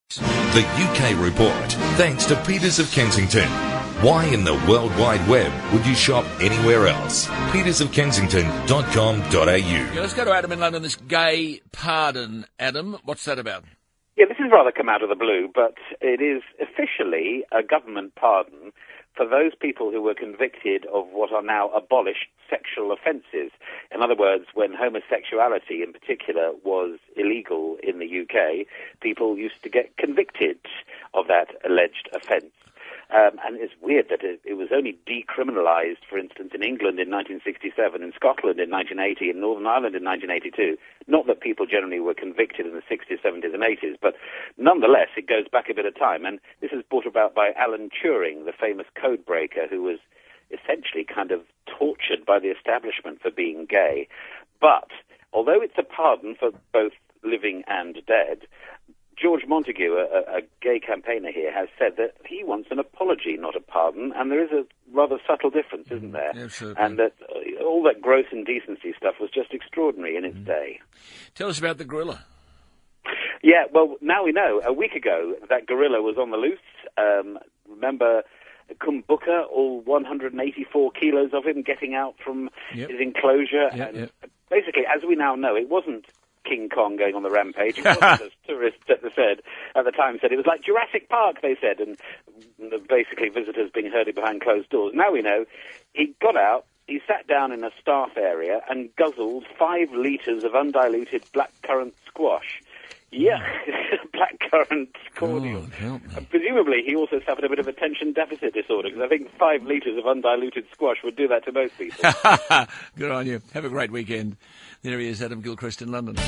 The UK Report, thanks to Peters of Kensington. Why in the World Wide Web would you shop anywhere else? petersofkensington.com.au. Yeah, let's go to Adam in London, this gay pardon. Adam, what's that about? Yeah, this has rather come out of the blue, but it is officially a government pardon for those people who were convicted of what are now abolished sexual offences. In other words, when homosexuality in particular was illegal in the UK, people used to get convicted of that alleged offence. And it's weird that it was only decriminalised, for instance, in England in 1967, in Scotland in 1980, in Northern Ireland in 1982. Not that people generally were convicted in the 60s, 70s and 80s, but nonetheless, it goes back a bit of time. And this is brought about by Alan Turing, the famous code breaker, who was essentially kind of tortured by the establishment for being gay. But although it's a pardon for both living and dead, George Montague, a gay campaigner here, has said that he wants an apology, not a pardon, and there is a rather subtle difference, isn't there? Absolutely. And that all that gross indecency stuff was just extraordinary in its day. Tell us about the gorilla. Yeah, well, now we know. A week ago, that gorilla was on the loose. Remember Kumbuka, all 184 kilos of him getting out from his enclosure? Yep. Basically, as we now know, it wasn't King Kong going on the rampage. It wasn't, as tourists at the time said. It was like Jurassic Park, they said, and basically visitors being herded behind closed doors. Now we know he got out, he sat down in a staff area and guzzled 5 litres of undiluted blackcurrant squash. Yeah, blackcurrant cordial. Presumably, he also suffered a bit of attention deficit disorder, because I think 5 litres of undiluted squash would do that to most people. Good on you. Have a great weekend. There he is, Adam Gilchrist in London.